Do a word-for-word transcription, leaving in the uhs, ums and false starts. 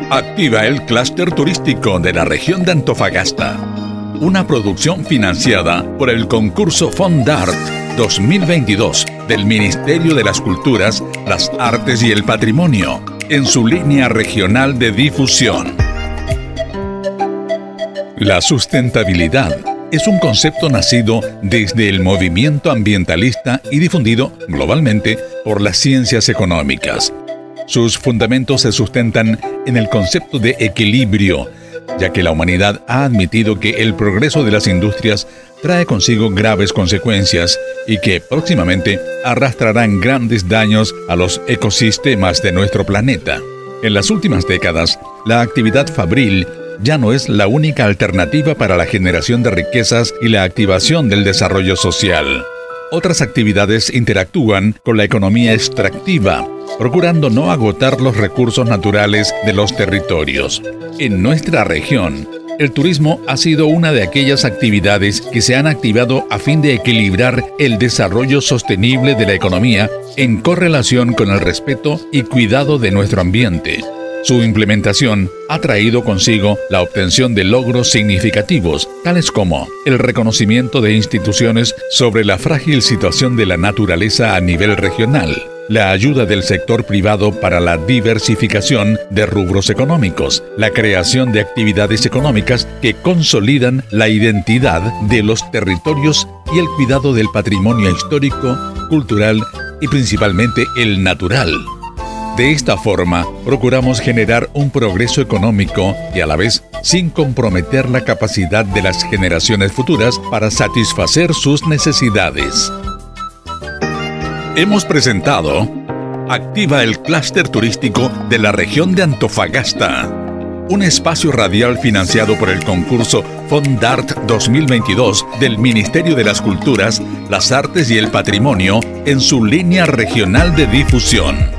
Activa el clúster turístico de la región de Antofagasta. Una producción financiada por el concurso Fondart dos mil veintidós del Ministerio de las Culturas, las Artes y el Patrimonio, en su línea regional de difusión. La sustentabilidad es un concepto nacido desde el movimiento ambientalista y difundido globalmente por las ciencias económicas. Sus fundamentos se sustentan en el concepto de equilibrio, ya que la humanidad ha admitido que el progreso de las industrias trae consigo graves consecuencias y que próximamente arrastrarán grandes daños a los ecosistemas de nuestro planeta. En las últimas décadas, la actividad fabril ya no es la única alternativa para la generación de riquezas y la activación del desarrollo social. Otras actividades interactúan con la economía extractiva, procurando no agotar los recursos naturales de los territorios. En nuestra región, el turismo ha sido una de aquellas actividades que se han activado a fin de equilibrar el desarrollo sostenible de la economía en correlación con el respeto y cuidado de nuestro ambiente. Su implementación ha traído consigo la obtención de logros significativos, tales como el reconocimiento de instituciones sobre la frágil situación de la naturaleza a nivel regional, la ayuda del sector privado para la diversificación de rubros económicos, la creación de actividades económicas que consolidan la identidad de los territorios y el cuidado del patrimonio histórico, cultural y principalmente el natural. De esta forma, procuramos generar un progreso económico y a la vez sin comprometer la capacidad de las generaciones futuras para satisfacer sus necesidades. Hemos presentado Activa el clúster turístico de la región de Antofagasta, un espacio radial financiado por el concurso Fondart dos mil veintidós del Ministerio de las Culturas, las Artes y el Patrimonio en su línea regional de difusión.